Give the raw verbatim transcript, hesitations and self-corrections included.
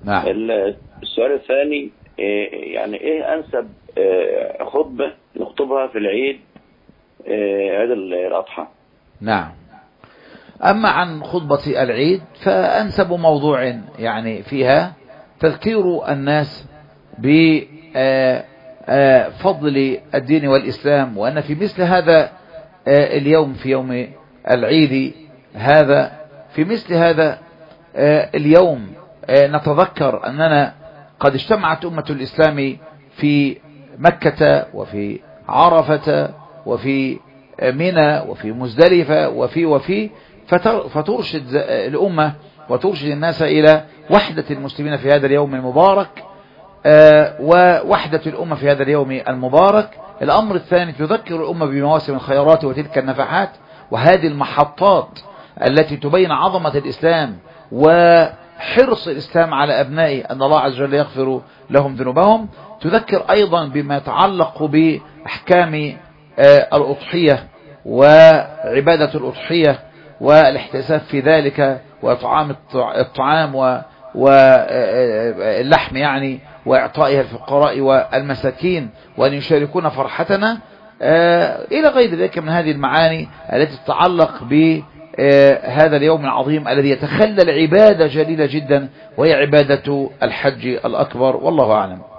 نعم. السؤال الثاني يعني ايه انسب خطبة نخطبها في العيد عيد الاضحى؟ نعم. اما عن خطبة العيد فانسب موضوع يعني فيها تذكير الناس بفضل الدين والاسلام، وان في مثل هذا اليوم، في يوم العيد هذا، في مثل هذا اليوم نتذكر أننا قد اجتمعت أمة الإسلام في مكة وفي عرفة وفي منى وفي مزدلفة وفي وفي فترشد الأمة وترشد الناس إلى وحدة المسلمين في هذا اليوم المبارك ووحدة الأمة في هذا اليوم المبارك. الأمر الثاني تذكر الأمة بمواسم الخيرات وتلك النفحات وهذه المحطات التي تبين عظمة الإسلام وحرص الإسلام على أبنائه أن الله عز وجل يغفر لهم ذنوبهم. تذكر أيضا بما يتعلق بأحكام الأضحية وعبادة الأضحية والاحتساب في ذلك وإطعام الطعام واللحم يعني وإعطائها الفقراء والمساكين وأن يشاركون فرحتنا إلى غير ذلك من هذه المعاني التي تتعلق بهذا اليوم العظيم الذي يتخلل عبادة جليلة جدا وهي عبادة الحج الأكبر، والله أعلم.